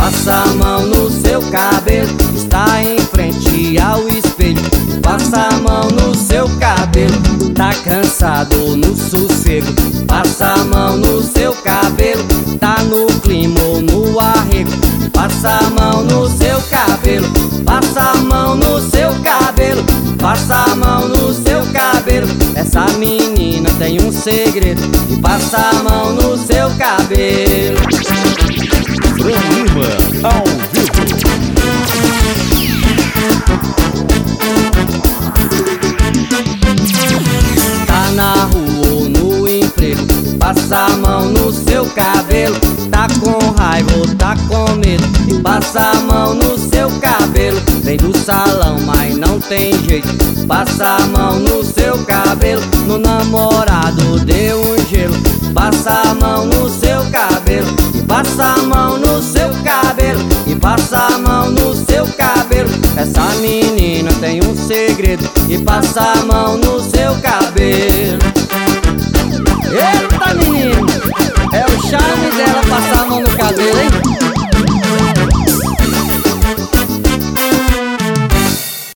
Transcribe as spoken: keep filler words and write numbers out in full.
passa a mão no seu cabelo. Está em frente ao espelho, passa a mão no seu cabelo. Tá cansado no sossego, passa a mão no seu cabelo. Tá no clima ou no arrego, passa a mão no seu cabelo. Passa a mão no seu cabelo, passa a mão no seu cabelo. Essa menina tem um segredo e passa a mão no seu cabelo. Fran Lima, ao vivo. Tá na rua ou no emprego, passa a mão no seu cabelo. Tá com raiva ou tá com medo e passa a mão no seu cabelo. Vem do salão, mas não tem jeito, passa a mão no seu cabelo. No namorado deu um gelo, passa a mão no seu cabelo. E passa a mão no seu cabelo, e passa a mão no seu cabelo. Essa menina tem um segredo e passa a mão no seu cabelo.